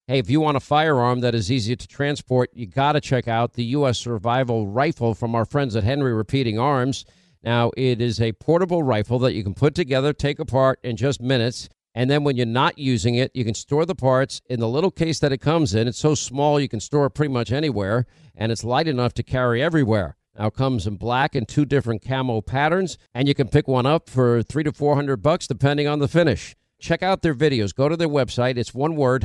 Hey, if you want a firearm that is easy to transport, you got to check out the U.S. Survival Rifle from our friends at Henry Repeating Arms. Now, it is a portable rifle that you can put together, take apart in just minutes. And then when you're not using it, you can store the parts in the little case that it comes in. It's so small you can store it pretty much anywhere, and it's light enough to carry everywhere. Now, it comes in black and 2 different camo patterns, and you can pick one up for $300 to $400 depending on the finish. Check out their videos. Go to their website. It's one word,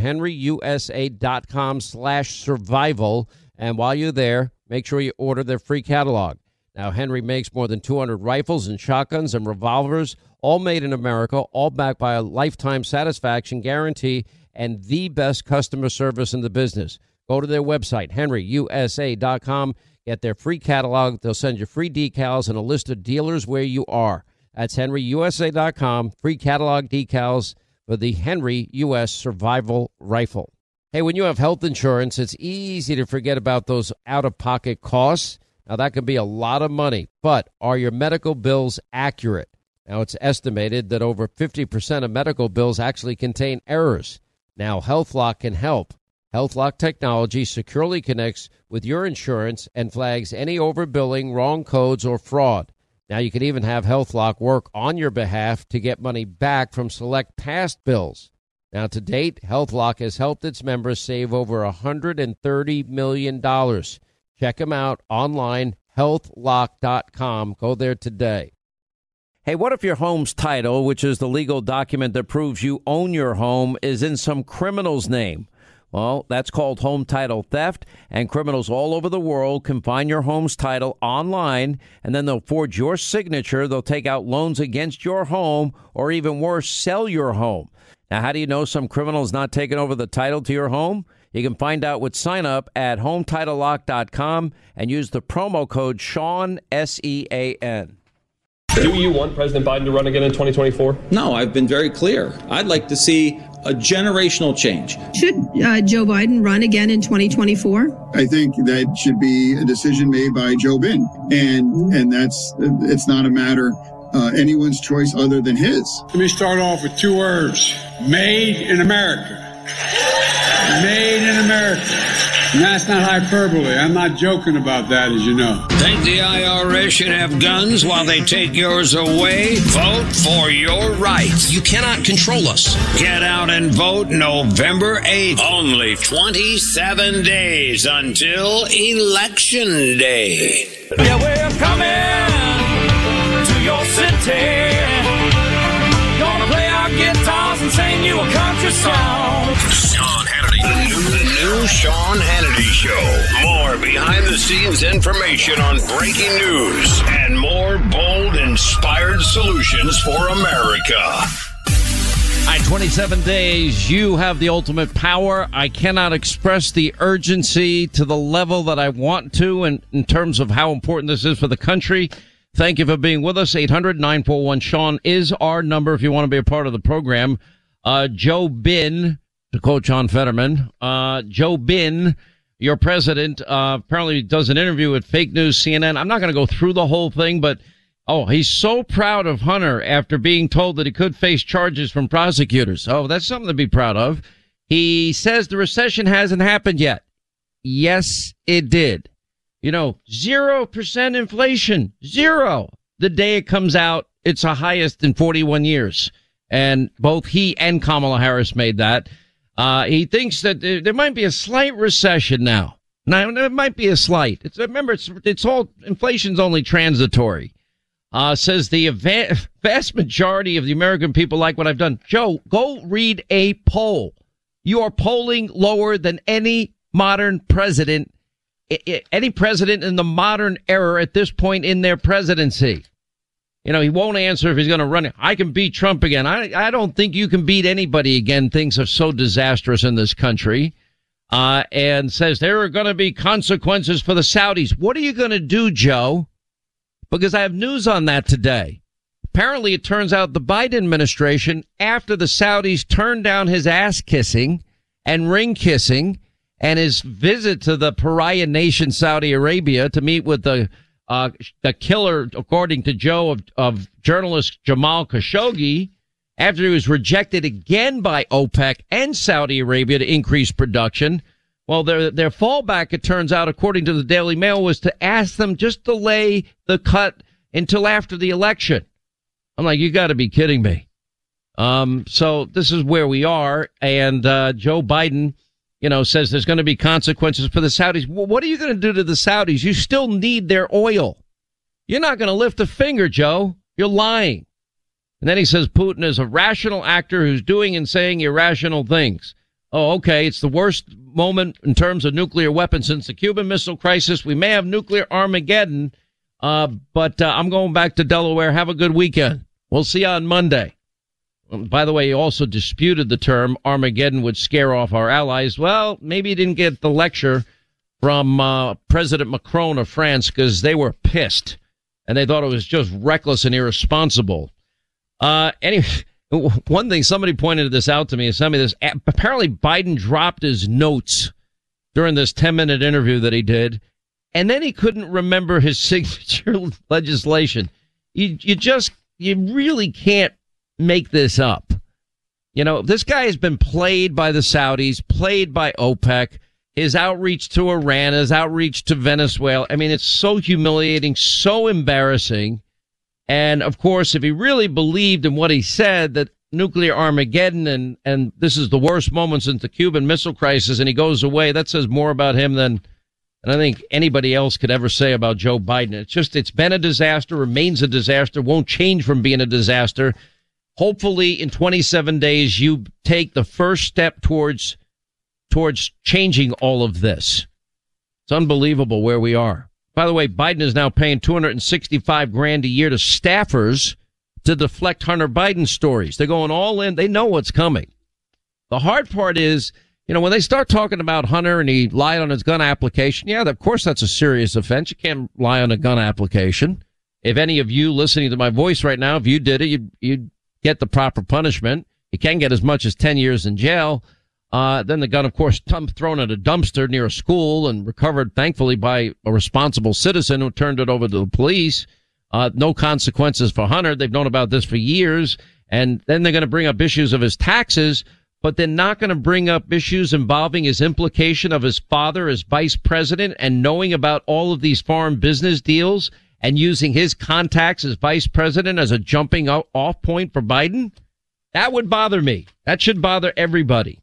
henryusa.com/survival. And while you're there, make sure you order their free catalog. Now, Henry makes more than 200 rifles and shotguns and revolvers, all made in America, all backed by a lifetime satisfaction guarantee and the best customer service in the business. Go to their website, henryusa.com. Get their free catalog. They'll send you free decals and a list of dealers where you are. That's henryusa.com. Free catalog decals for the Henry U.S. Survival Rifle. Hey, when you have health insurance, it's easy to forget about those out-of-pocket costs. Now, that can be a lot of money, but are your medical bills accurate? Now, it's estimated that over 50% of medical bills actually contain errors. Now, HealthLock can help. HealthLock technology securely connects with your insurance and flags any overbilling, wrong codes, or fraud. Now, you can even have HealthLock work on your behalf to get money back from select past bills. Now, to date, HealthLock has helped its members save over $130 million. Check them out online, healthlock.com. Go there today. Hey, what if your home's title, which is the legal document that proves you own your home, is in some criminal's name? Well, that's called home title theft, and criminals all over the world can find your home's title online, and then they'll forge your signature. They'll take out loans against your home, or even worse, sell your home. Now, how do you know some criminal is not taking over the title to your home? You can find out with sign up at HometitleLock.com and use the promo code Sean, SEAN. Do you want President Biden to run again in 2024? No, I've been very clear. I'd like to see a generational change. Should Joe Biden run again in 2024? I think that should be a decision made by Joe Biden. And it's not a matter anyone's choice other than his. Let me start off with 2 words. Made in America. Made in America. And that's not hyperbole. I'm not joking about that, as you know. Think the IRS should have guns while they take yours away? Vote for your rights. You cannot control us. Get out and vote November 8th. Only 27 days until Election Day. Yeah, we're coming to your city. Gonna play our guitars and sing you a country song. Sean Hannity. The new Sean Hannity Show. More behind-the-scenes information on breaking news and more bold, inspired solutions for America. All right, 27 days. You have the ultimate power. I cannot express the urgency to the level that I want to in terms of how important this is for the country. Thank you for being with us. 800-941-SEAN is our number if you want to be a part of the program. Joe Bin, to quote John Fetterman, Joe Bin, your president, apparently does an interview with Fake News CNN. I'm not going to go through the whole thing, but he's so proud of Hunter after being told that he could face charges from prosecutors. Oh, that's something to be proud of. He says the recession hasn't happened yet. Yes, it did. 0% inflation. Zero. The day it comes out, it's the highest in 41 years. And both he and Kamala Harris made that. He thinks that there might be a slight recession now. Now, it might be a slight. Remember, it's all, inflation's only transitory. Says the vast majority of the American people like what I've done. Joe, go read a poll. You are polling lower than any modern president. Any president in the modern era at this point in their presidency. He won't answer if he's going to run it. I can beat Trump again. I don't think you can beat anybody again. Things are so disastrous in this country. And says there are going to be consequences for the Saudis. What are you going to do, Joe? Because I have news on that today. Apparently, it turns out the Biden administration, after the Saudis turned down his ass kissing and ring kissing, and his visit to the pariah nation, Saudi Arabia, to meet with the killer, according to Joe, of journalist Jamal Khashoggi, after he was rejected again by OPEC and Saudi Arabia to increase production. Well, their fallback, it turns out, according to the Daily Mail, was to ask them just delay the cut until after the election. I'm like, you got to be kidding me. So this is where we are. And Joe Biden, says there's going to be consequences for the Saudis. Well, what are you going to do to the Saudis? You still need their oil. You're not going to lift a finger, Joe. You're lying. And then he says Putin is a rational actor who's doing and saying irrational things. Oh, okay. It's the worst moment in terms of nuclear weapons since the Cuban Missile Crisis. We may have nuclear Armageddon, but I'm going back to Delaware. Have a good weekend. We'll see you on Monday. By the way, he also disputed the term Armageddon would scare off our allies. Well, maybe he didn't get the lecture from President Macron of France because they were pissed and they thought it was just reckless and irresponsible. Anyway, one thing, somebody pointed this out to me, sent me this. Apparently Biden dropped his notes during this 10-minute interview that he did, and then he couldn't remember his signature legislation. You really can't make this up. This guy has been played by the Saudis, played by OPEC, his outreach to Iran, his outreach to Venezuela. I mean, it's so humiliating, so embarrassing. And of course, if he really believed in what he said, that nuclear Armageddon and this is the worst moment since the Cuban Missile Crisis, and he goes away, that says more about him than I think anybody else could ever say about Joe Biden. It's been a disaster, remains a disaster, won't change from being a disaster. Hopefully in 27 days, you take the first step towards changing all of this. It's unbelievable where we are. By the way, Biden is now paying $265,000 a year to staffers to deflect Hunter Biden stories. They're going all in. They know what's coming. The hard part is, when they start talking about Hunter and he lied on his gun application, yeah, of course that's a serious offense. You can't lie on a gun application. If any of you listening to my voice right now, if you did it, you'd get the proper punishment. You can get as much as 10 years in jail. Then the gun, of course, thrown at a dumpster near a school and recovered, thankfully, by a responsible citizen who turned it over to the police. No consequences for Hunter. They've known about this for years. And then they're going to bring up issues of his taxes, but they're not going to bring up issues involving his implication of his father as vice president and knowing about all of these foreign business deals and using his contacts as vice president as a jumping off point for Biden. That would bother me. That should bother everybody.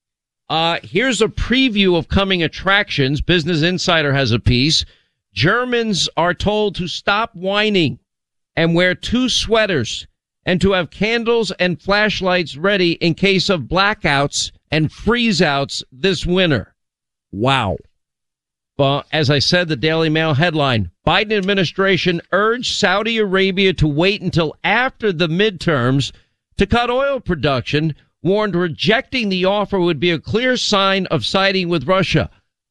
Here's a preview of coming attractions. Business Insider has a piece. Germans are told to stop whining and wear 2 sweaters and to have candles and flashlights ready in case of blackouts and freeze-outs this winter. Wow. Well, as I said, the Daily Mail headline, Biden administration urged Saudi Arabia to wait until after the midterms to cut oil production, warned rejecting the offer would be a clear sign of siding with Russia.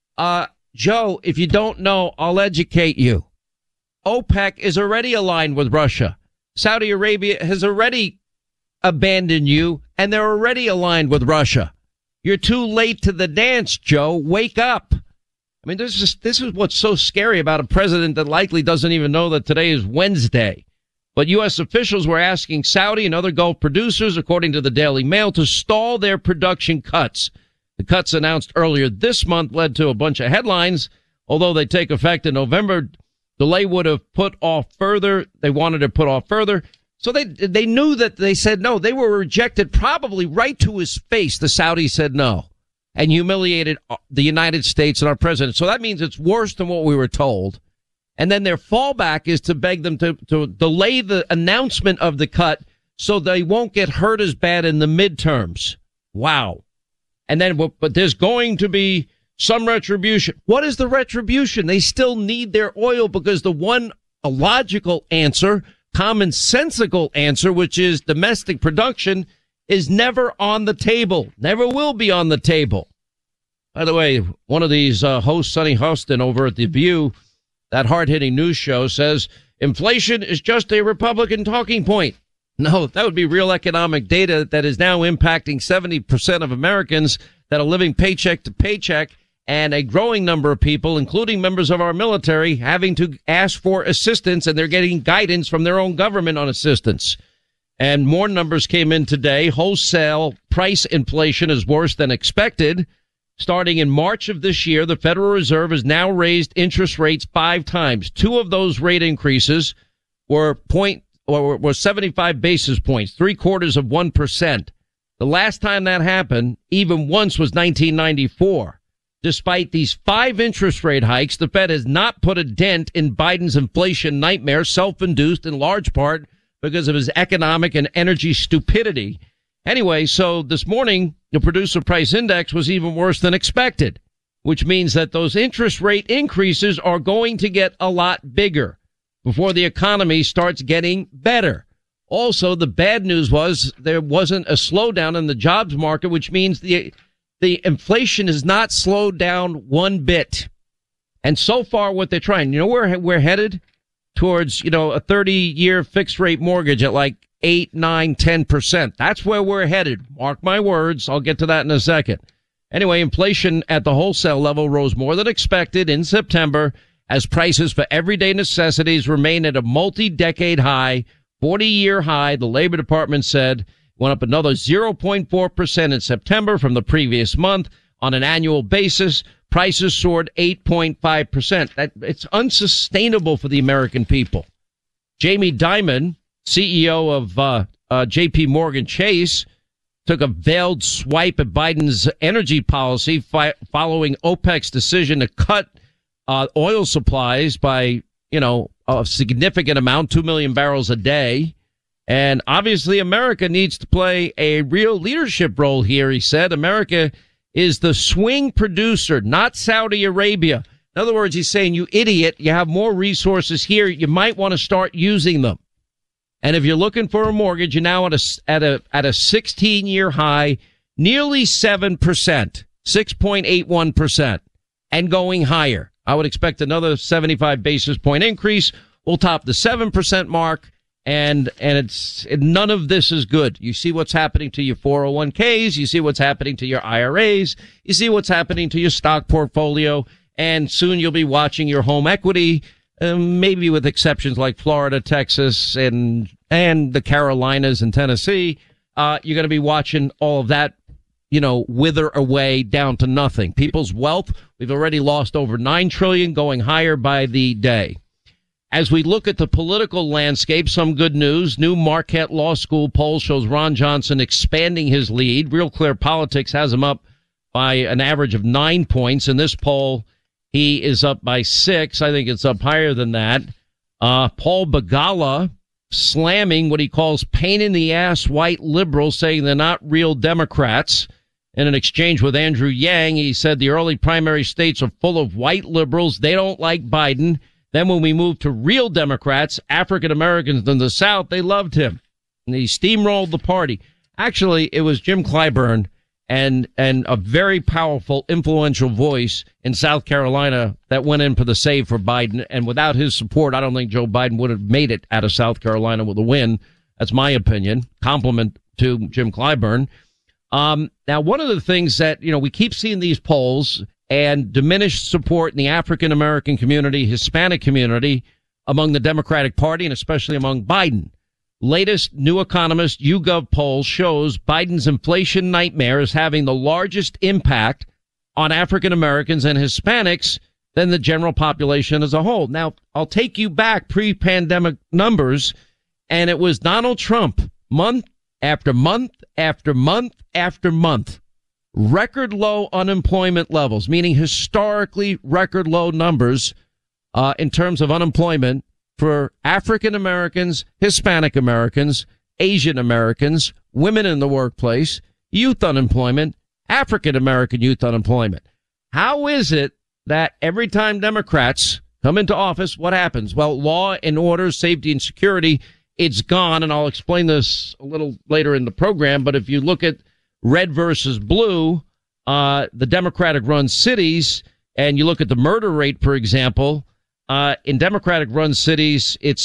Joe, if you don't know, I'll educate you. OPEC is already aligned with Russia. Saudi Arabia has already abandoned you, and they're already aligned with Russia. You're too late to the dance, Joe. Wake up. I mean, this is what's so scary about a president that likely doesn't even know that today is Wednesday. But U.S. officials were asking Saudi and other Gulf producers, according to the Daily Mail, to stall their production cuts. The cuts announced earlier this month led to a bunch of headlines. Although they take effect in November, delay would have put off further. They wanted to put off further. So they knew that they said no. They were rejected probably right to his face. The Saudis said no and humiliated the United States and our president. So that means it's worse than what we were told. And then their fallback is to beg them to delay the announcement of the cut so they won't get hurt as bad in the midterms. Wow. And then, but there's going to be some retribution. What is the retribution? They still need their oil because a logical answer, commonsensical answer, which is domestic production, is never on the table, never will be on the table. By the way, one of these hosts, Sonny Hostin over at The View, that hard-hitting news show, says inflation is just a Republican talking point. No, that would be real economic data that is now impacting 70% of Americans that are living paycheck to paycheck, and a growing number of people, including members of our military, having to ask for assistance, and they're getting guidance from their own government on assistance. And more numbers came in today. Wholesale price inflation is worse than expected. Starting in March of this year, the Federal Reserve has now raised interest rates 5 times. 2 of those rate increases were 75 basis points, 0.75%. The last time that happened, even once, was 1994. Despite these 5 interest rate hikes, the Fed has not put a dent in Biden's inflation nightmare, self-induced in large part because of his economic and energy stupidity. Anyway, so this morning, the producer price index was even worse than expected, which means that those interest rate increases are going to get a lot bigger before the economy starts getting better. Also, the bad news was there wasn't a slowdown in the jobs market, which means the inflation has not slowed down one bit. And so far, what they're trying, where we're headed? Towards, a 30-year fixed rate mortgage at like 8, 9, 10%. That's where we're headed. Mark my words. I'll get to that in a second. Anyway, inflation at the wholesale level rose more than expected in September as prices for everyday necessities remain at a multi-decade high, 40-year high. The Labor Department said went up another 0.4% in September from the previous month. On an annual basis, prices soared 8.5%. It's unsustainable for the American people. Jamie Dimon, CEO of J.P. Morgan Chase, took a veiled swipe at Biden's energy policy following OPEC's decision to cut oil supplies by, a significant amount, 2 million barrels a day. And obviously America needs to play a real leadership role here, he said. America is the swing producer, not Saudi Arabia. In other words, he's saying, you idiot, you have more resources here. You might want to start using them. And if you're looking for a mortgage, you're now at a 16-year high, nearly 7%, 6.81%, and going higher. I would expect another 75 basis point increase. We'll top the 7% mark. And none of this is good. You see what's happening to your 401ks. You see what's happening to your IRAs. You see what's happening to your stock portfolio. And soon you'll be watching your home equity, maybe with exceptions like Florida, Texas, and the Carolinas and Tennessee. You're going to be watching all of that, wither away down to nothing. People's wealth, we've already lost over $9 trillion, going higher by the day. As we look at the political landscape, some good news. New Marquette Law School poll shows Ron Johnson expanding his lead. Real Clear Politics has him up by an average of 9 points. In this poll, he is up by 6. I think it's up higher than that. Paul Begala slamming what he calls pain-in-the-ass white liberals, saying they're not real Democrats. In an exchange with Andrew Yang, he said the early primary states are full of white liberals. They don't like Biden. Then when we moved to real Democrats, African Americans in the South, they loved him. And he steamrolled the party. Actually, it was Jim Clyburn and a very powerful, influential voice in South Carolina that went in for the save for Biden. And without his support, I don't think Joe Biden would have made it out of South Carolina with a win. That's my opinion. Compliment to Jim Clyburn. Now, one of the things that, we keep seeing these polls and diminished support in the African American community, Hispanic community, among the Democratic Party, and especially among Biden. Latest New Economist YouGov poll shows Biden's inflation nightmare is having the largest impact on African Americans and Hispanics than the general population as a whole. Now, I'll take you back pre-pandemic numbers, and it was Donald Trump, month after month after month after month. Record low unemployment levels, meaning historically record low numbers in terms of unemployment for African Americans, Hispanic Americans, Asian Americans, women in the workplace, youth unemployment, African American youth unemployment. How is it that every time Democrats come into office, what happens? Well, law and order, safety and security, it's gone. And I'll explain this a little later in the program. But if you look at red versus blue, the Democratic-run cities, and you look at the murder rate, for example, in Democratic-run cities, it's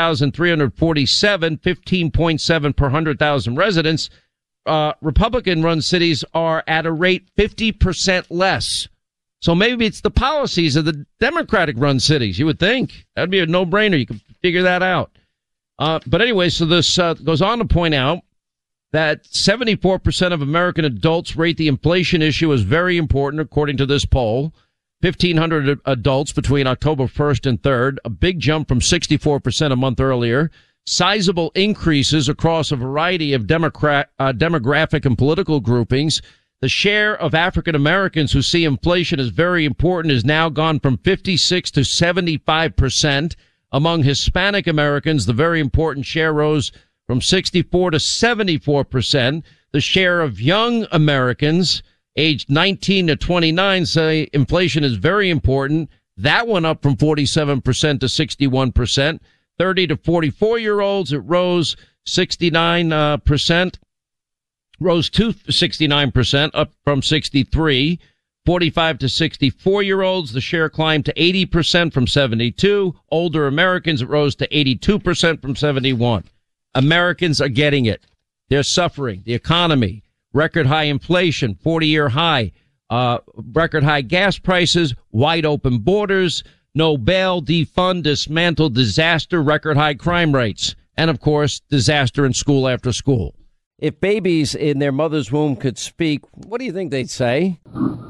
6,347, 15.7 per 100,000 residents. Republican-run cities are at a rate 50% less. So maybe it's the policies of the Democratic-run cities, you would think. That would be a no-brainer. You can figure that out. But anyway, so this goes on to point out that 74% of American adults rate the inflation issue as very important, according to this poll. 1,500 adults between October 1st and 3rd, a big jump from 64% a month earlier. Sizable increases across a variety of demographic and political groupings. The share of African Americans who see inflation as very important has now gone from 56 to 75%. Among Hispanic Americans, the very important share rose from 64 to 74%. The share of young Americans aged 19 to 29 say inflation is very important. That went up from 47% to 61%. 30 to 44-year-olds, it rose 69%. Rose to 69%, up from 63. 45 to 64-year-olds, the share climbed to 80% from 72. Older Americans, it rose to 82% from 71. Americans are getting it. They're suffering. The economy, record high inflation, 40-year high, record high gas prices, wide open borders, no bail, defund, dismantle, disaster, record high crime rates, and of course, disaster in school after school. If babies in their mother's womb could speak, what do you think they'd say?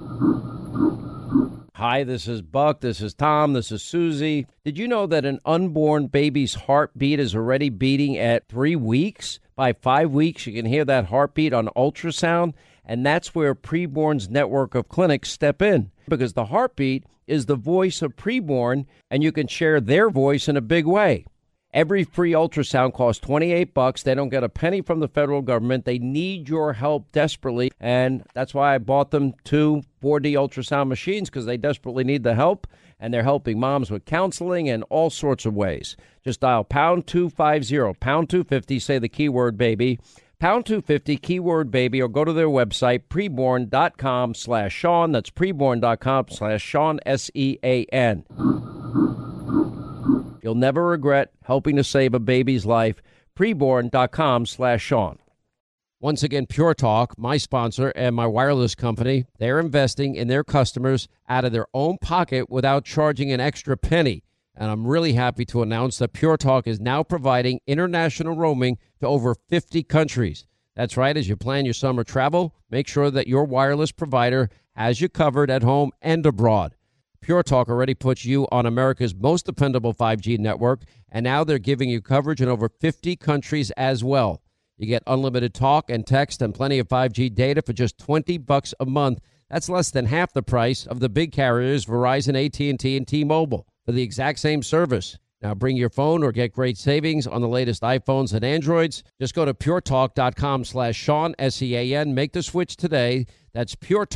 Hi, this is Buck, this is Tom, this is Susie. Did you know that an unborn baby's heartbeat is already beating at 3 weeks? By 5 weeks, you can hear that heartbeat on ultrasound, and that's where Preborn's network of clinics step in, because the heartbeat is the voice of preborn, and you can share their voice in a big way. Every free ultrasound costs $28. They don't get a penny from the federal government. They need your help desperately, and that's why I bought them 2 4D ultrasound machines, because they desperately need the help, and they're helping moms with counseling and all sorts of ways. Just dial pound 250, pound 250, say the keyword baby, pound 250, keyword baby, or go to their website, preborn.com/Sean. That's preborn.com/Sean, SEAN. You'll never regret helping to save a baby's life. Preborn.com/Sean. Once again, Pure Talk, my sponsor and my wireless company, they're investing in their customers out of their own pocket without charging an extra penny. And I'm really happy to announce that Pure Talk is now providing international roaming to over 50 countries. That's right. As you plan your summer travel, make sure that your wireless provider has you covered at home and abroad. Pure Talk already puts you on America's most dependable 5G network, and now they're giving you coverage in over 50 countries as well. You get unlimited talk and text and plenty of 5G data for just $20 a month. That's less than half the price of the big carriers, Verizon, AT&T, and T-Mobile, for the exact same service. Now bring your phone or get great savings on the latest iPhones and Androids. Just go to puretalk.com/Sean, SEAN. Make the switch today. That's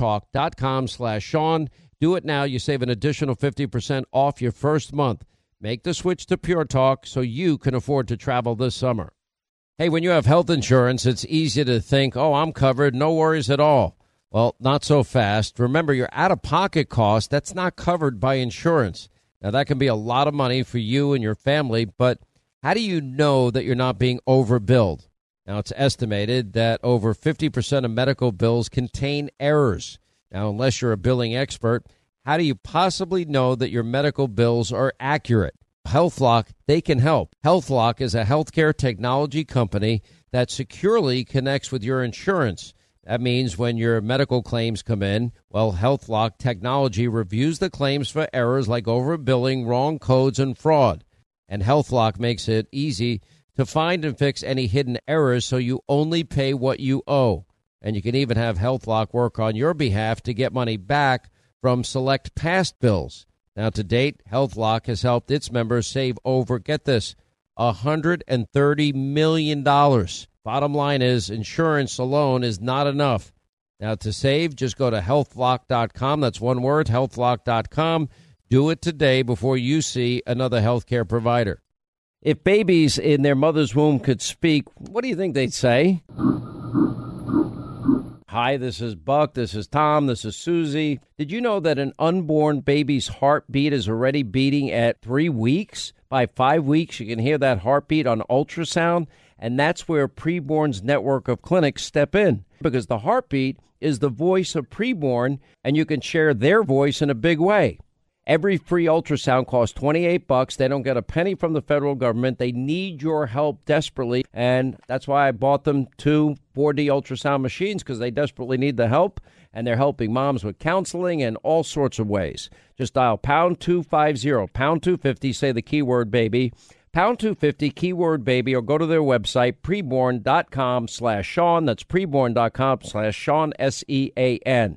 puretalk.com/Sean. Do it now. You save an additional 50% off your first month. Make the switch to Pure Talk so you can afford to travel this summer. Hey, when you have health insurance, it's easy to think, oh, I'm covered, no worries at all. Well, not so fast. Remember, your out-of-pocket cost, that's not covered by insurance. Now, that can be a lot of money for you and your family, but how do you know that you're not being overbilled? Now, it's estimated that over 50% of medical bills contain errors. Now, unless you're a billing expert, how do you possibly know that your medical bills are accurate? HealthLock, they can help. HealthLock is a healthcare technology company that securely connects with your insurance. That means when your medical claims come in, well, HealthLock technology reviews the claims for errors like overbilling, wrong codes, and fraud. And HealthLock makes it easy to find and fix any hidden errors so you only pay what you owe. And you can even have HealthLock work on your behalf to get money back from select past bills. Now, to date, HealthLock has helped its members save over, get this, $130 million. Bottom line is, insurance alone is not enough. Now, to save, just go to healthlock.com. That's one word, healthlock.com. Do it today before you see another healthcare provider. If babies in their mother's womb could speak, what do you think they'd say? Hi, this is Buck, this is Tom, this is Susie. Did you know that an unborn baby's heartbeat is already beating at 3 weeks? By 5 weeks, you can hear that heartbeat on ultrasound, and that's where Preborn's network of clinics step in, because the heartbeat is the voice of preborn, and you can share their voice in a big way. Every free ultrasound costs $28. They don't get a penny from the federal government. They need your help desperately. And that's why I bought them 2 4D ultrasound machines, because they desperately need the help. And they're helping moms with counseling and all sorts of ways. Just dial pound 250, pound 250, say the keyword baby, pound 250, keyword baby, or go to their website, preborn.com/Sean. That's preborn.com/Sean, SEAN.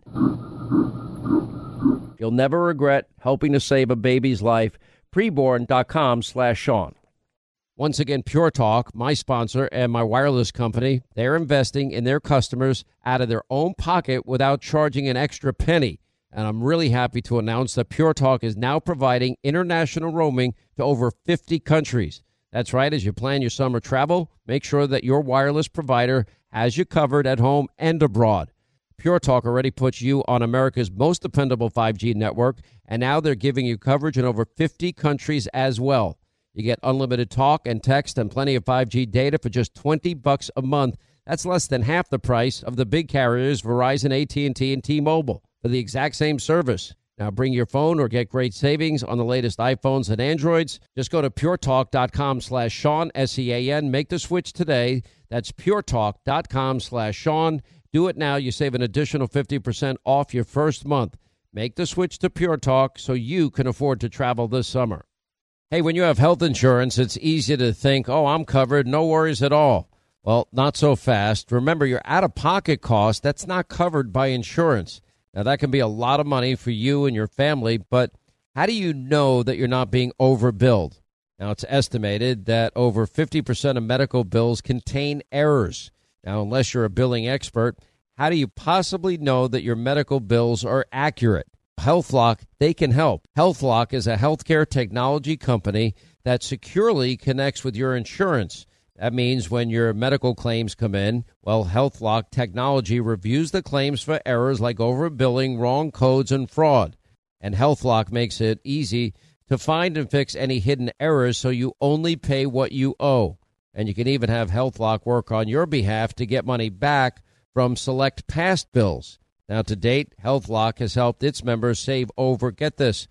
You'll never regret helping to save a baby's life. Preborn.com/Sean. Once again, Pure Talk, my sponsor and my wireless company, they're investing in their customers out of their own pocket without charging an extra penny. And I'm really happy to announce that Pure Talk is now providing international roaming to over 50 countries. That's right. As you plan your summer travel, make sure that your wireless provider has you covered at home and abroad. Pure Talk already puts you on America's most dependable 5G network, and now they're giving you coverage in over 50 countries as well. You get unlimited talk and text and plenty of 5G data for just $20 a month. That's less than half the price of the big carriers, Verizon, AT&T, and T-Mobile, for the exact same service. Now bring your phone or get great savings on the latest iPhones and Androids. Just go to puretalk.com/Sean, SEAN. Make the switch today. That's puretalk.com/Sean. Do it now. You save an additional 50% off your first month. Make the switch to Pure Talk so you can afford to travel this summer. Hey, when you have health insurance, it's easy to think, oh, I'm covered, no worries at all. Well, not so fast. Remember, your out-of-pocket cost, that's not covered by insurance. Now, that can be a lot of money for you and your family, but how do you know that you're not being overbilled? Now, it's estimated that over 50% of medical bills contain errors. Now, unless you're a billing expert, how do you possibly know that your medical bills are accurate? HealthLock, they can help. HealthLock is a healthcare technology company that securely connects with your insurance. That means when your medical claims come in, well, HealthLock technology reviews the claims for errors like overbilling, wrong codes, and fraud. And HealthLock makes it easy to find and fix any hidden errors so you only pay what you owe. And you can even have HealthLock work on your behalf to get money back from select past bills. Now, to date, HealthLock has helped its members save over, get this,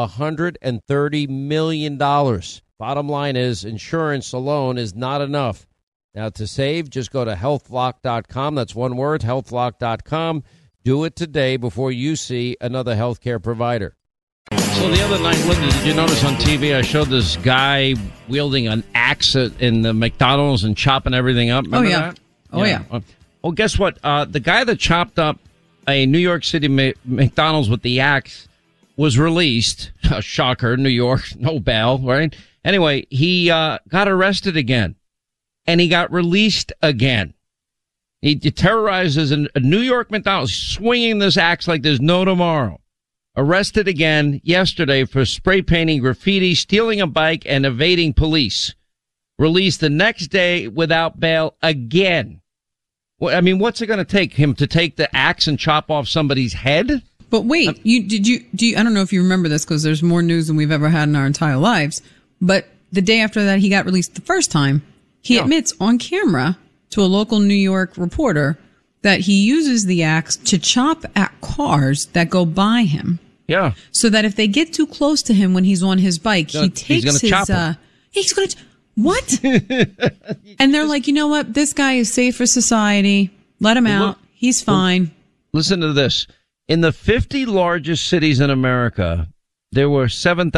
$130 million. Bottom line is, insurance alone is not enough. Now, to save, just go to healthlock.com. That's one word, healthlock.com. Do it today before you see another healthcare provider. So the other night, Linda, did you notice on TV I showed this guy wielding an axe in the McDonald's and chopping everything up? Remember that? Oh, yeah. Well, guess what? The guy that chopped up a New York City McDonald's with the axe was released. Shocker, New York, no bail, right? Anyway, he got arrested again, and he got released again. He terrorizes a New York McDonald's, swinging this axe like there's no tomorrow. Arrested again yesterday for spray painting graffiti, stealing a bike, and evading police. Released the next day without bail again. I mean, what's it going to take him to take the axe and chop off somebody's head? But wait, I don't know if you remember this because there's more news than we've ever had in our entire lives. But the day after that, he got released the first time. He admits on camera to a local New York reporter that he uses the axe to chop at cars that go by him. Yeah. So that if they get too close to him when he's on his bike, he takes his, he's going to, what? And they're like, you know what? This guy is safe for society. Let him out. He's fine. Listen to this. In the 50 largest cities in America, there were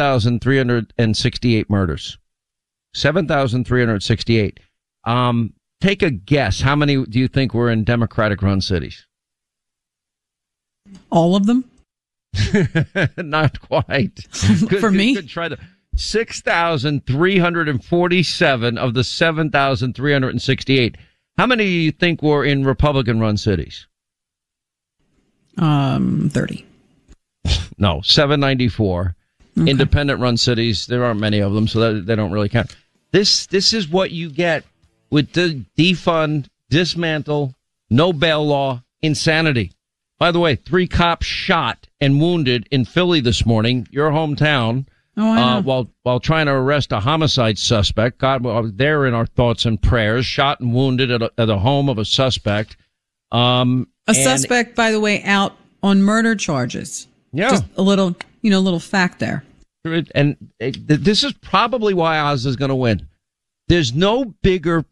7,368 murders. 7,368. Take a guess. How many do you think were in Democratic-run cities? All of them? Not quite. For me? Good try to. 6,347 of the 7,368. How many do you think were in Republican-run cities? 30. No, 794. Okay. Independent-run cities, there aren't many of them, so they don't really count. This is what you get with the defund, dismantle, no bail law, insanity. By the way, 3 cops shot and wounded in Philly this morning, your hometown, while trying to arrest a homicide suspect. God, they're in our thoughts and prayers. Shot and wounded at a home of a suspect. Suspect, by the way, out on murder charges. Yeah. Just a little little fact there. And this is probably why Oz is going to win. There's no bigger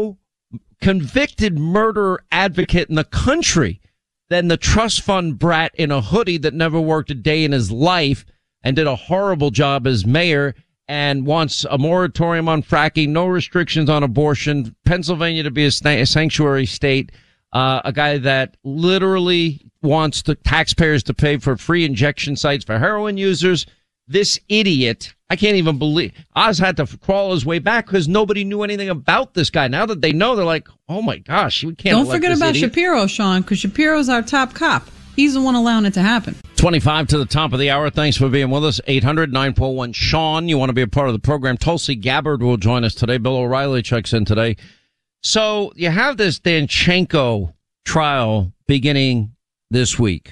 convicted murderer advocate in the country than the trust fund brat in a hoodie that never worked a day in his life and did a horrible job as mayor and wants a moratorium on fracking, no restrictions on abortion, Pennsylvania to be a sanctuary state, a guy that literally wants the taxpayers to pay for free injection sites for heroin users. This idiot, I can't even believe, Oz had to crawl his way back because nobody knew anything about this guy. Now that they know, they're like, oh my gosh, we can't. Don't forget about Shapiro, Sean, because Shapiro's our top cop. He's the one allowing it to happen. 25 to the top of the hour. Thanks for being with us. 800-941-SEAN. You want to be a part of the program. Tulsi Gabbard will join us today. Bill O'Reilly checks in today. So you have this Danchenko trial beginning this week.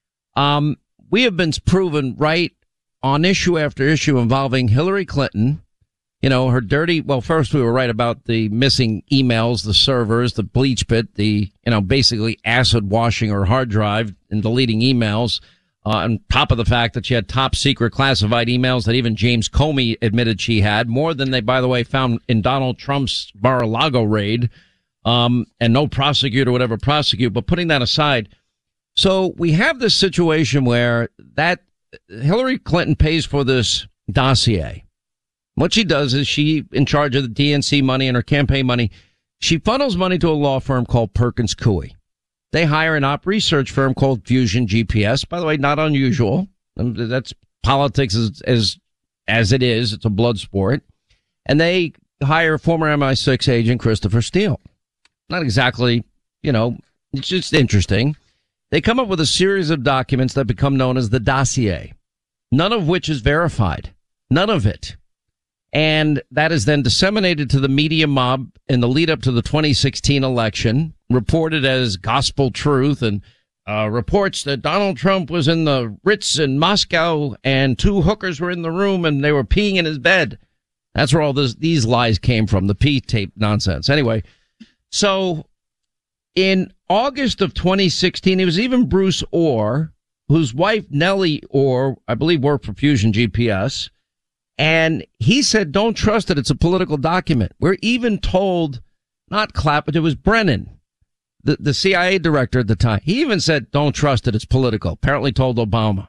We have been proven right on issue after issue involving Hillary Clinton. Her dirty, well, first we were right about the missing emails, the servers, the bleach pit, the, basically acid washing her hard drive and deleting emails, on top of the fact that she had top secret classified emails that even James Comey admitted she had, more than they, by the way, found in Donald Trump's Mar-a-Lago raid, and no prosecutor would ever prosecute. But putting that aside, so we have this situation where that Hillary Clinton pays for this dossier. What she does is she, in charge of the DNC money and her campaign money, she funnels money to a law firm called Perkins Coie. They hire an op research firm called Fusion GPS. By the way, not unusual. That's politics as it is. It's a blood sport. And they hire former MI6 agent Christopher Steele. Not exactly, it's just interesting. They come up with a series of documents that become known as the dossier, none of which is verified. None of it. And that is then disseminated to the media mob in the lead up to the 2016 election, reported as gospel truth, and reports that Donald Trump was in the Ritz in Moscow and two hookers were in the room and they were peeing in his bed. That's where all these lies came from, the pee tape nonsense. Anyway, so in August of 2016, it was even Bruce Orr, whose wife Nellie Orr, I believe, worked for Fusion GPS. And he said, don't trust it. It's a political document. We're even told, not Clapp, but it was Brennan, the CIA director at the time. He even said, don't trust it. It's political. Apparently told Obama.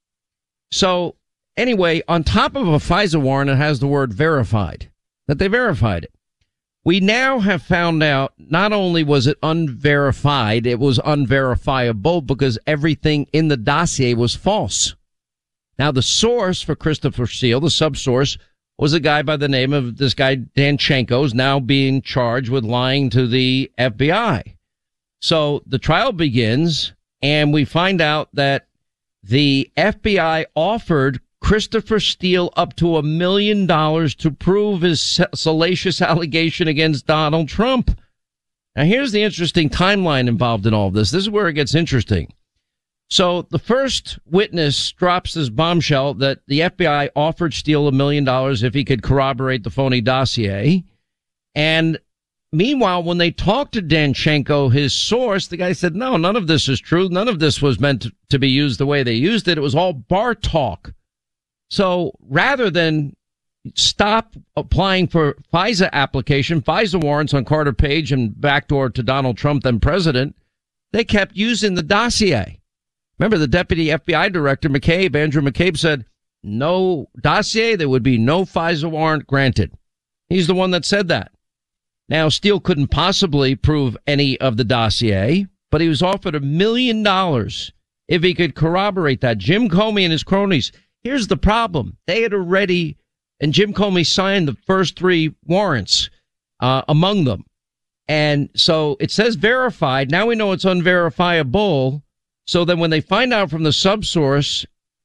So anyway, on top of a FISA warrant, it has the word verified, that they verified it. We now have found out not only was it unverified, it was unverifiable because everything in the dossier was false. Now, the source for Christopher Steele, the subsource, was a guy by the name of this guy Danchenko, who's now being charged with lying to the FBI. So the trial begins, and we find out that the FBI offered Christopher Steele up to $1 million to prove his salacious allegation against Donald Trump. Now, here's the interesting timeline involved in all of this. This is where it gets interesting. So the first witness drops this bombshell that the FBI offered Steele $1 million if he could corroborate the phony dossier. And meanwhile, when they talked to Danchenko, his source, the guy said, no, none of this is true. None of this was meant to be used the way they used it. It was all bar talk. So rather than stop applying for FISA warrants on Carter Page and backdoor to Donald Trump, then president, they kept using the dossier. Remember, the deputy FBI director, Andrew McCabe, said, no dossier, there would be no FISA warrant granted. He's the one that said that. Now, Steele couldn't possibly prove any of the dossier, but he was offered $1 million if he could corroborate that. Jim Comey and his cronies. Here's the problem. They had already, and Jim Comey signed the first 3 warrants, among them. And so it says verified. Now we know it's unverifiable. So then when they find out from the subsource,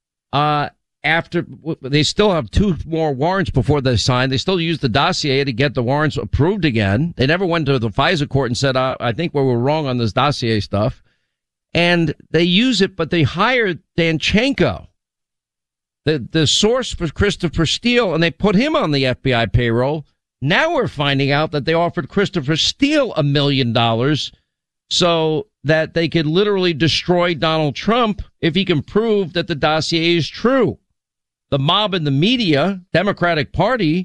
after they still have 2 more warrants before they sign, they still use the dossier to get the warrants approved again. They never went to the FISA court and said, I think we were wrong on this dossier stuff. And they use it, but they hired Danchenko, the source for Christopher Steele, and they put him on the FBI payroll. Now we're finding out that they offered Christopher Steele $1 million so that they could literally destroy Donald Trump if he can prove that the dossier is true. The mob and the media, Democratic Party,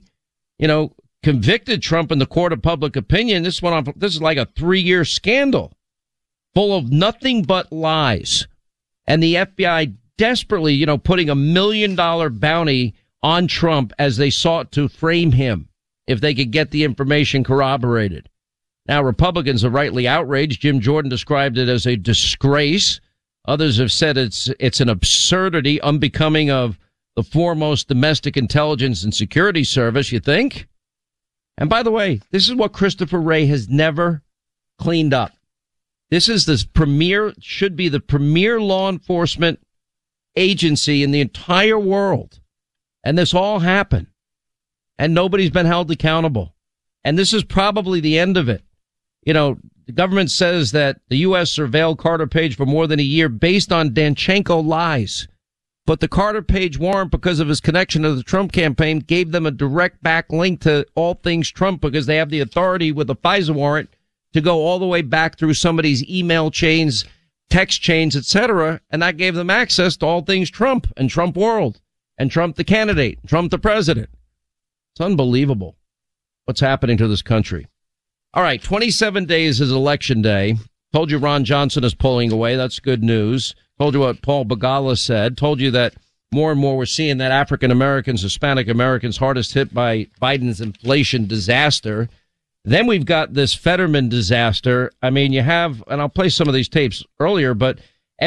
convicted Trump in the court of public opinion. This is like a 3-year scandal full of nothing but lies. And the FBI desperately, putting $1 million bounty on Trump as they sought to frame him if they could get the information corroborated. Now, Republicans are rightly outraged. Jim Jordan described it as a disgrace. Others have said it's an absurdity unbecoming of the foremost domestic intelligence and security service, you think? And by the way, this is what Christopher Wray has never cleaned up. This is should be the premier law enforcement agency in the entire world. And this all happened. And nobody's been held accountable. And this is probably the end of it. The government says that the U.S. surveilled Carter Page for more than a year based on Danchenko lies. But the Carter Page warrant, because of his connection to the Trump campaign, gave them a direct back link to all things Trump because they have the authority with the FISA warrant to go all the way back through somebody's email chains, text chains, etc. And that gave them access to all things Trump and Trump world and Trump the candidate, Trump the president. It's unbelievable what's happening to this country. All right, 27 days is election day. Told you Ron Johnson is pulling away. That's good news. Told you what Paul Begala said. Told you that more and more we're seeing that African Americans, Hispanic Americans, hardest hit by Biden's inflation disaster. Then we've got this Fetterman disaster. I mean, you have, and I'll play some of these tapes earlier, but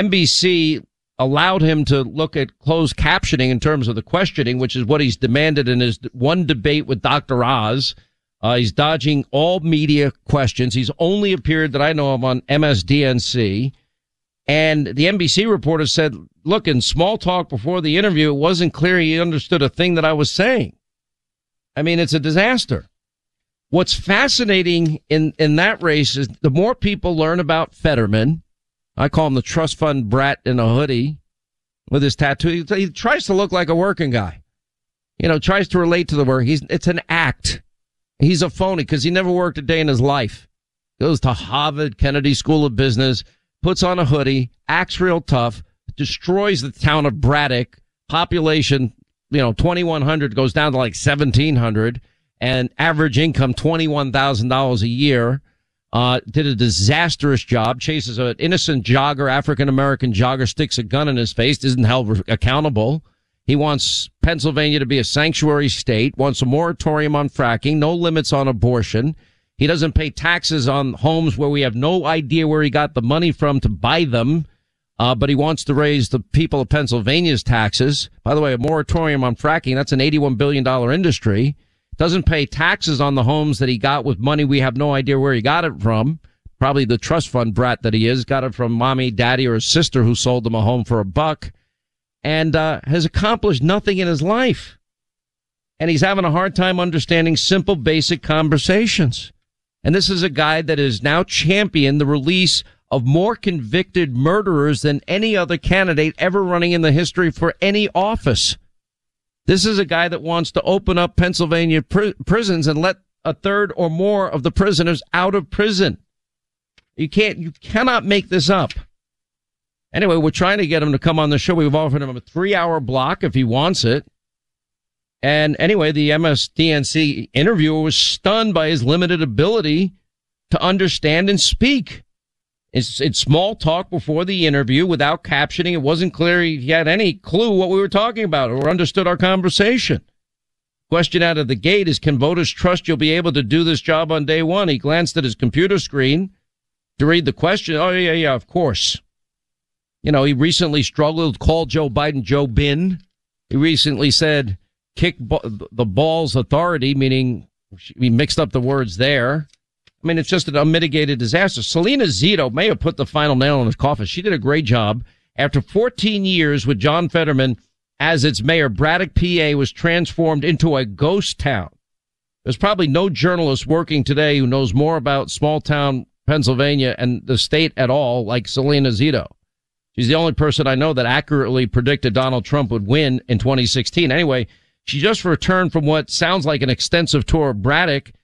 NBC allowed him to look at closed captioning in terms of the questioning, which is what he's demanded in his one debate with Dr. Oz. He's dodging all media questions. He's only appeared that I know of on MSDNC. And the NBC reporter said, look, in small talk before the interview, it wasn't clear he understood a thing that I was saying. I mean, it's a disaster. What's fascinating in that race is the more people learn about Fetterman, I call him the trust fund brat in a hoodie with his tattoo. He tries to look like a working guy, tries to relate to the work. It's an act. He's a phony because he never worked a day in his life. Goes to Harvard Kennedy School of Business, puts on a hoodie, acts real tough, destroys the town of Braddock. Population, 2,100 goes down to like 1,700, and average income $21,000 a year. Did a disastrous job, chases an innocent jogger, African-American jogger, sticks a gun in his face, isn't held accountable. He wants Pennsylvania to be a sanctuary state, wants a moratorium on fracking, no limits on abortion. He doesn't pay taxes on homes where we have no idea where he got the money from to buy them. But he wants to raise the people of Pennsylvania's taxes. By the way, a moratorium on fracking, that's an $81 billion industry. Doesn't pay taxes on the homes that he got with money we have no idea where he got it from. Probably the trust fund brat that he is. Got it from mommy, daddy, or his sister who sold him a home for $1. And has accomplished nothing in his life. And he's having a hard time understanding simple, basic conversations. And this is a guy that has now championed the release of more convicted murderers than any other candidate ever running in the history for any office. This is a guy that wants to open up Pennsylvania prisons and let a third or more of the prisoners out of prison. You cannot make this up. Anyway, we're trying to get him to come on the show. We've offered him a 3-hour block if he wants it. And anyway, the MSDNC interviewer was stunned by his limited ability to understand and speak. It's small talk before the interview without captioning. It wasn't clear he had any clue what we were talking about or understood our conversation. Question out of the gate is, can voters trust you'll be able to do this job on day one? He glanced at his computer screen to read the question. Oh, yeah, of course. He recently struggled, called Joe Biden Joe Bin. He recently said, kick the ball's authority, meaning he mixed up the words there. I mean, it's just an unmitigated disaster. Selena Zito may have put the final nail in his coffin. She did a great job. After 14 years with John Fetterman as its mayor, Braddock, PA was transformed into a ghost town. There's probably no journalist working today who knows more about small town Pennsylvania and the state at all like Selena Zito. She's the only person I know that accurately predicted Donald Trump would win in 2016. Anyway, she just returned from what sounds like an extensive tour of Braddock.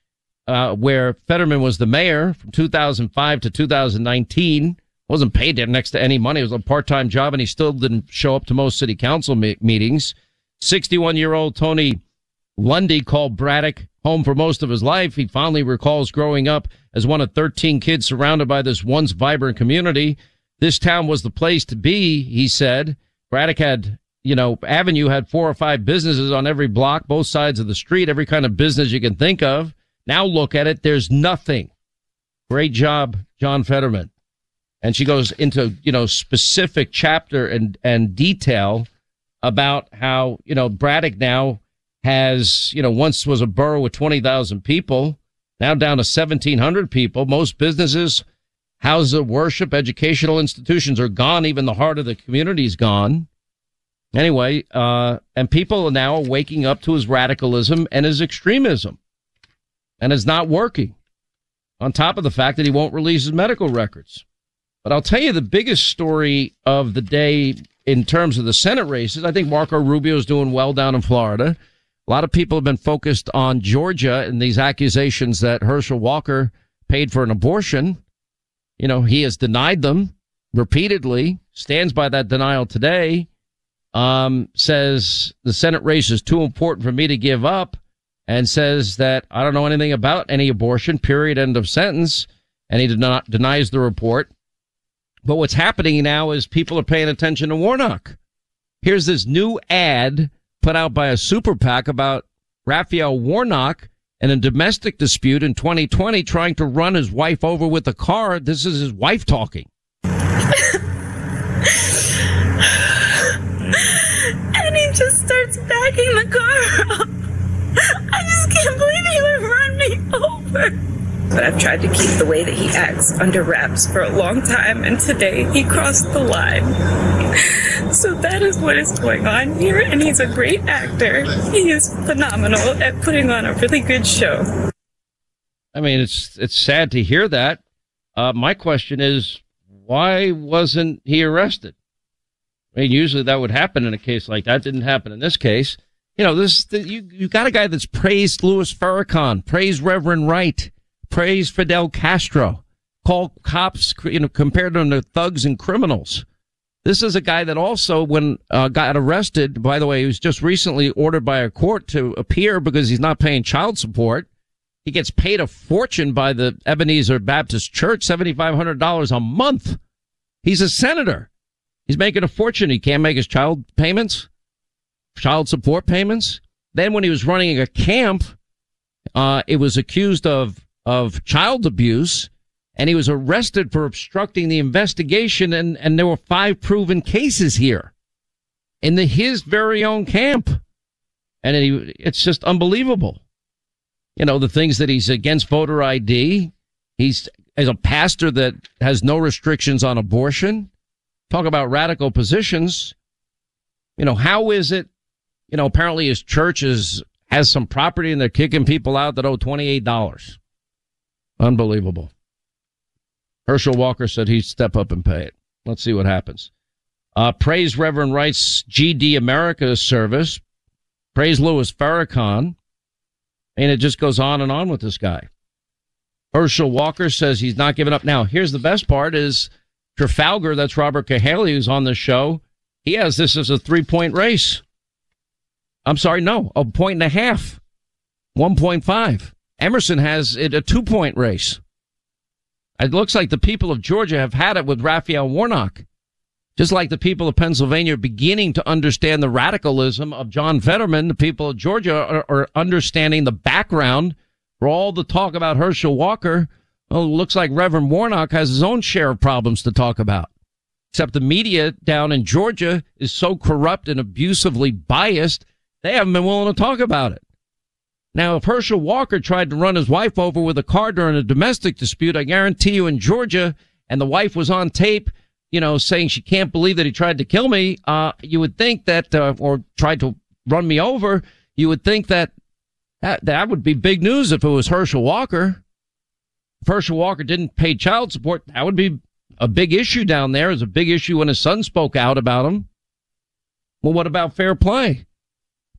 where Fetterman was the mayor from 2005 to 2019. Wasn't paid next to any money. It was a part-time job, and he still didn't show up to most city council meetings. 61-year-old Tony Lundy called Braddock home for most of his life. He fondly recalls growing up as one of 13 kids surrounded by this once vibrant community. This town was the place to be, he said. Braddock had, Avenue had 4 or 5 businesses on every block, both sides of the street, every kind of business you can think of. Now look at it. There's nothing. Great job, John Fetterman. And she goes into, specific chapter and detail about how, Braddock now has, once was a borough with 20,000 people, now down to 1,700 people. Most businesses, houses of worship, educational institutions are gone. Even the heart of the community is gone. Anyway, and people are now waking up to his radicalism and his extremism. And it's not working. On top of the fact that he won't release his medical records. But I'll tell you the biggest story of the day in terms of the Senate races. I think Marco Rubio is doing well down in Florida. A lot of people have been focused on Georgia and these accusations that Herschel Walker paid for an abortion. He has denied them repeatedly, stands by that denial today, says the Senate race is too important for me to give up, and says that I don't know anything about any abortion, period, end of sentence, and he denies the report. But what's happening now is people are paying attention to Warnock. Here's this new ad put out by a super PAC about Raphael Warnock and a domestic dispute in 2020 trying to run his wife over with a car. This is his wife talking. And he just starts backing the car up. I just can't believe he would run me over. But I've tried to keep the way that he acts under wraps for a long time, and today he crossed the line. So that is what is going on here, and he's a great actor. He is phenomenal at putting on a really good show. I mean, it's sad to hear that. My question is, why wasn't he arrested? I mean, usually that would happen in a case like that. Didn't happen in this case. You got a guy that's praised Louis Farrakhan, praised Reverend Wright, praise Fidel Castro, call cops, compared them to thugs and criminals. This is a guy that also, when got arrested, by the way, he was just recently ordered by a court to appear because he's not paying child support. He gets paid a fortune by the Ebenezer Baptist Church, $7,500 a month. He's a senator. He's making a fortune. He can't make his child support payments. Then when he was running a camp, it was accused of child abuse, and he was arrested for obstructing the investigation, and there were 5 proven cases here in his very own camp. And it's just unbelievable. The things that he's against voter ID. He's as a pastor that has no restrictions on abortion. Talk about radical positions. How is it, apparently his church has some property and they're kicking people out that owe $28. Unbelievable. Herschel Walker said he'd step up and pay it. Let's see what happens. Praise Reverend Wright's GD America service. Praise Louis Farrakhan. And it just goes on and on with this guy. Herschel Walker says he's not giving up. Now, here's the best part is Trafalgar, that's Robert Cahaly, who's on the show. He has this as a 3-point race. I'm sorry, no, a 1.5. 1.5. Emerson has it a 2-point race. It looks like the people of Georgia have had it with Raphael Warnock. Just like the people of Pennsylvania are beginning to understand the radicalism of John Fetterman, the people of Georgia are understanding the background for all the talk about Herschel Walker. Well, it looks like Reverend Warnock has his own share of problems to talk about. Except the media down in Georgia is so corrupt and abusively biased, they haven't been willing to talk about it. Now, if Herschel Walker tried to run his wife over with a car during a domestic dispute, I guarantee you in Georgia, and the wife was on tape, saying she can't believe that he tried to kill me, you would think that, or tried to run me over, you would think that would be big news if it was Herschel Walker. If Herschel Walker didn't pay child support, that would be a big issue down there. It was a big issue when his son spoke out about him. Well, what about fair play?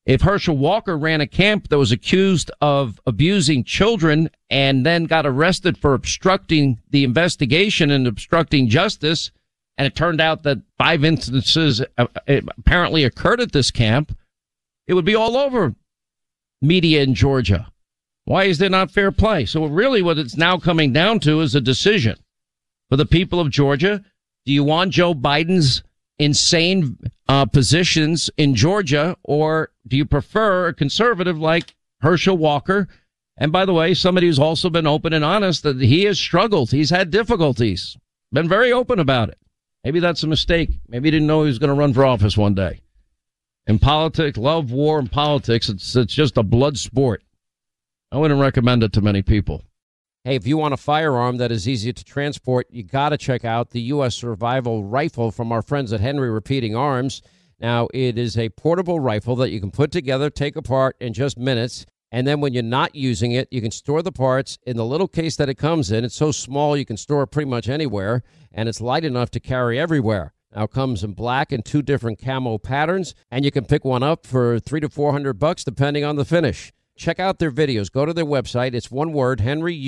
If Herschel Walker ran a camp that was accused of abusing children and then got arrested for obstructing the investigation and obstructing justice, and it turned out that 5 instances apparently occurred at this camp, it would be all over media in Georgia. Why is there not fair play? So really what it's now coming down to is a decision for the people of Georgia. Do you want Joe Biden's insane positions in Georgia, or do you prefer a conservative like Herschel Walker? And by the way, somebody who's also been open and honest that he has struggled. He's had difficulties, been very open about it. Maybe that's a mistake. Maybe he didn't know he was going to run for office one day. In politics, love, war, and politics, it's just a blood sport. I wouldn't recommend it to many people. Hey, if you want a firearm that is easy to transport, you got to check out the U.S. Survival Rifle from our friends at Henry Repeating Arms. Now, it is a portable rifle that you can put together, take apart in just minutes. And then when you're not using it, you can store the parts in the little case that it comes in. It's so small you can store it pretty much anywhere, and it's light enough to carry everywhere. Now, it comes in black and 2 different camo patterns, and you can pick one up for $300 to $400 depending on the finish. Check out their videos. Go to their website. It's one word,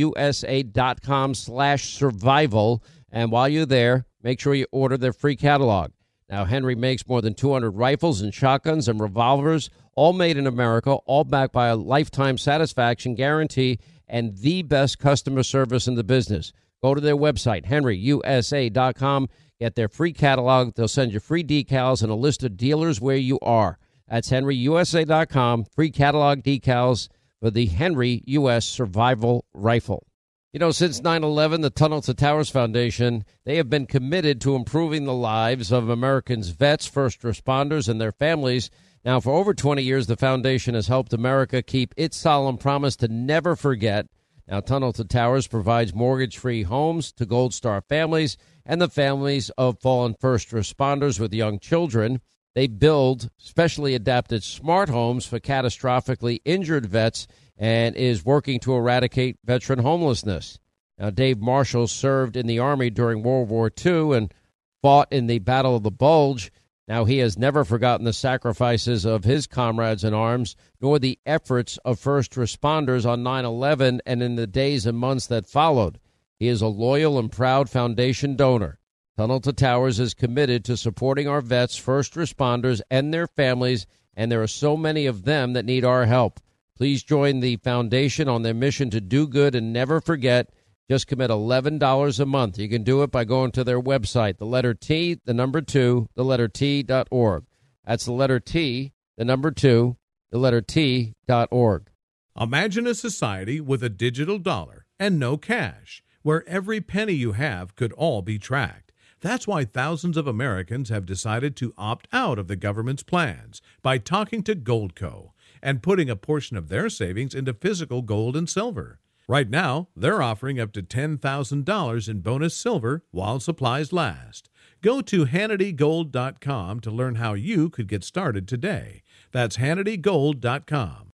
henryusa.com/survival. And while you're there, make sure you order their free catalog. Now, Henry makes more than 200 rifles and shotguns and revolvers, all made in America, all backed by a lifetime satisfaction guarantee and the best customer service in the business. Go to their website, henryusa.com. Get their free catalog. They'll send you free decals and a list of dealers where you are. That's henryusa.com. Free catalog decals for the Henry U.S. Survival Rifle. You know, since 9/11, the Tunnel to Towers Foundation, they have been committed to improving the lives of Americans' vets, first responders, and their families. Now, for over 20 years, the foundation has helped America keep its solemn promise to never forget. Now, Tunnel to Towers provides mortgage-free homes to Gold Star families and the families of fallen first responders with young children. They build specially adapted smart homes for catastrophically injured vets and is working to eradicate veteran homelessness. Now, Dave Marshall served in the Army during World War II and fought in the Battle of the Bulge. Now, he has never forgotten the sacrifices of his comrades in arms, nor the efforts of first responders on 9/11 and in the days and months that followed. He is a loyal and proud foundation donor. Tunnel to Towers is committed to supporting our vets, first responders, and their families, and there are so many of them that need our help. Please join the foundation on their mission to do good and never forget. Just commit $11 a month. You can do it by going to their website, the letter T, the number 2, the letter T.org. That's the letter T, the number 2, the letter T.org. Imagine a society with a digital dollar and no cash, where every penny you have could all be tracked. That's why thousands of Americans have decided to opt out of the government's plans by talking to Goldco and putting a portion of their savings into physical gold and silver. Right now, they're offering up to $10,000 in bonus silver while supplies last. Go to HannityGold.com to learn how you could get started today. That's HannityGold.com.